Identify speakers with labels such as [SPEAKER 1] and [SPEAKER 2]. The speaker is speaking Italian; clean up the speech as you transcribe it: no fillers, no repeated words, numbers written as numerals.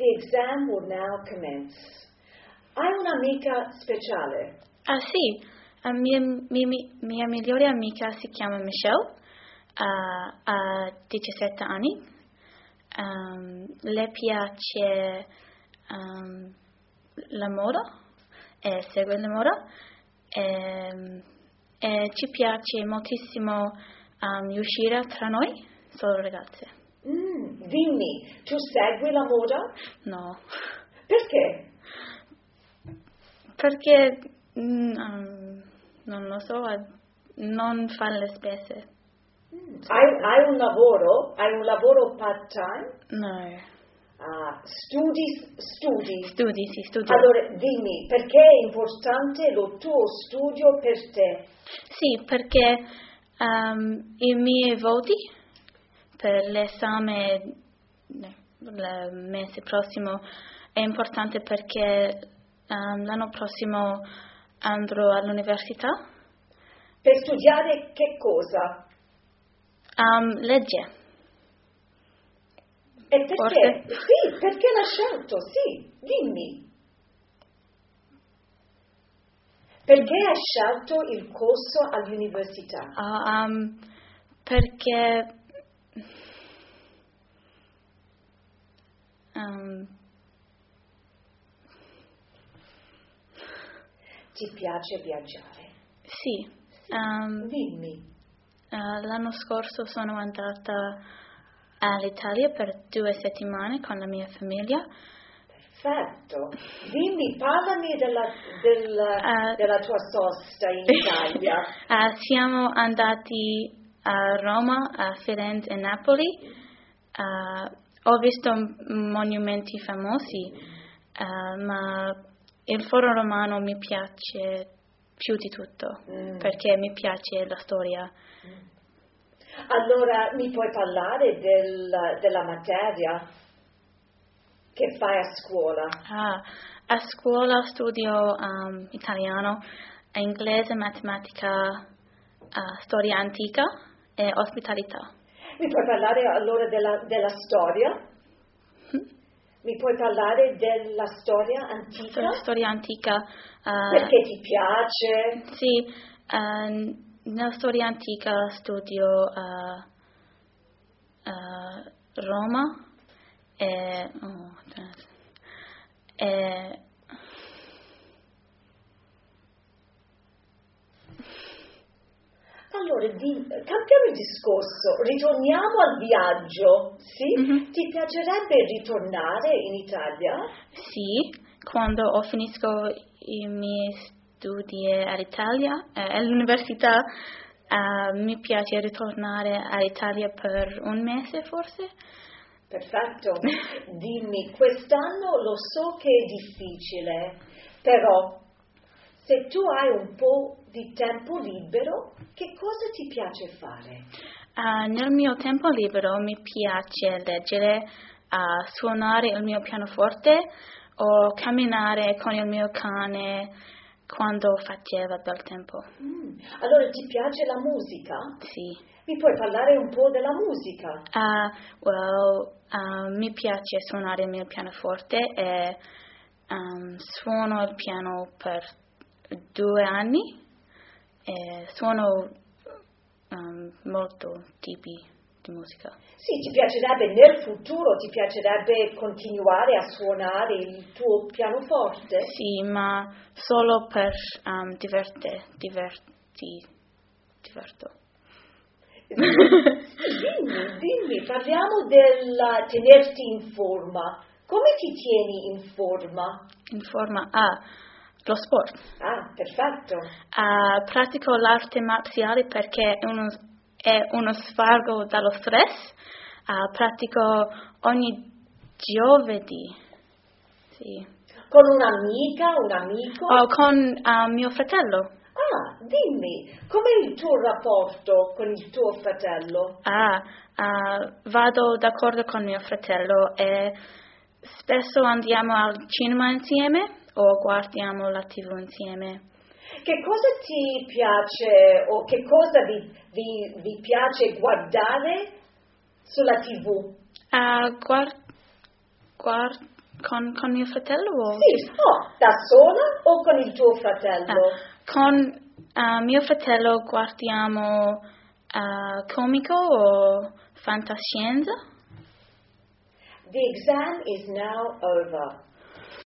[SPEAKER 1] The exam will now commence. Hai un'amica speciale?
[SPEAKER 2] Ah sì, mia migliore amica si chiama Michelle, ha 17 anni. Le piace la moda e segue la moda e ci piace moltissimo uscire tra noi, solo ragazze.
[SPEAKER 1] Dimmi, tu segui la moda?
[SPEAKER 2] No.
[SPEAKER 1] Perché?
[SPEAKER 2] Perché non lo so, non fa le spese.
[SPEAKER 1] Hai un lavoro? Hai un lavoro part-time?
[SPEAKER 2] No.
[SPEAKER 1] Studi?
[SPEAKER 2] Studi, sì, studio.
[SPEAKER 1] Allora, dimmi, perché è importante lo tuo studio per te?
[SPEAKER 2] Sì, perché i miei voti per l'esame il mese prossimo è importante perché l'anno prossimo andrò all'università.
[SPEAKER 1] Per studiare che cosa?
[SPEAKER 2] Legge.
[SPEAKER 1] E perché?
[SPEAKER 2] Forse?
[SPEAKER 1] Sì, perché l'ha scelto? Sì, dimmi. Perché hai scelto il corso all'università?
[SPEAKER 2] Perché
[SPEAKER 1] ti piace viaggiare?
[SPEAKER 2] Sì.
[SPEAKER 1] Dimmi.
[SPEAKER 2] L'anno scorso sono andata all'Italia per 2 settimane con la mia famiglia.
[SPEAKER 1] Perfetto. Dimmi, parlami della tua sosta in Italia.
[SPEAKER 2] Siamo andati a Roma, a Firenze e Napoli. Ho visto monumenti famosi, ma il Foro Romano mi piace più di tutto, perché mi piace la storia.
[SPEAKER 1] Allora, mi puoi parlare della materia che fai a scuola?
[SPEAKER 2] A scuola studio italiano, inglese, matematica, storia antica e ospitalità.
[SPEAKER 1] Mi puoi parlare allora della storia? Mi puoi parlare della storia antica?
[SPEAKER 2] Storia antica.
[SPEAKER 1] Perché ti piace?
[SPEAKER 2] Sì, nella storia antica studio Roma e
[SPEAKER 1] allora, cambiamo il discorso, ritorniamo al viaggio, sì?
[SPEAKER 2] Mm-hmm.
[SPEAKER 1] Ti piacerebbe ritornare in Italia?
[SPEAKER 2] Sì, quando ho finito i miei studi all'Italia, all'università, mi piace ritornare all'Italia per un mese forse.
[SPEAKER 1] Perfetto. Dimmi, quest'anno lo so che è difficile, però se tu hai un po' di tempo libero, che cosa ti piace fare?
[SPEAKER 2] Nel mio tempo libero mi piace leggere, suonare il mio pianoforte o camminare con il mio cane quando faceva bel tempo.
[SPEAKER 1] Allora ti piace la musica?
[SPEAKER 2] Sì.
[SPEAKER 1] Mi puoi parlare un po' della musica?
[SPEAKER 2] Mi piace suonare il mio pianoforte e suono il piano per 2 anni e suono molto tipi di musica.
[SPEAKER 1] Sì, ti piacerebbe nel futuro, ti piacerebbe continuare a suonare il tuo pianoforte?
[SPEAKER 2] Sì, ma solo per diverto.
[SPEAKER 1] Dimmi, parliamo del tenerti in forma. Come ti tieni in forma?
[SPEAKER 2] In forma lo sport.
[SPEAKER 1] Perfetto.
[SPEAKER 2] Pratico l'arte marziale perché è uno svago dallo stress. Pratico ogni giovedì. Sì.
[SPEAKER 1] Con un'amica, un amico?
[SPEAKER 2] Con mio fratello.
[SPEAKER 1] Dimmi, com'è il tuo rapporto con il tuo fratello?
[SPEAKER 2] Vado d'accordo con mio fratello e spesso andiamo al cinema insieme o guardiamo la TV insieme.
[SPEAKER 1] Che cosa ti piace o che cosa vi piace guardare sulla TV?
[SPEAKER 2] Con mio fratello? O
[SPEAKER 1] Sì, da sola o con il tuo fratello?
[SPEAKER 2] Con mio fratello guardiamo comico o fantascienza.
[SPEAKER 1] The exam is now over.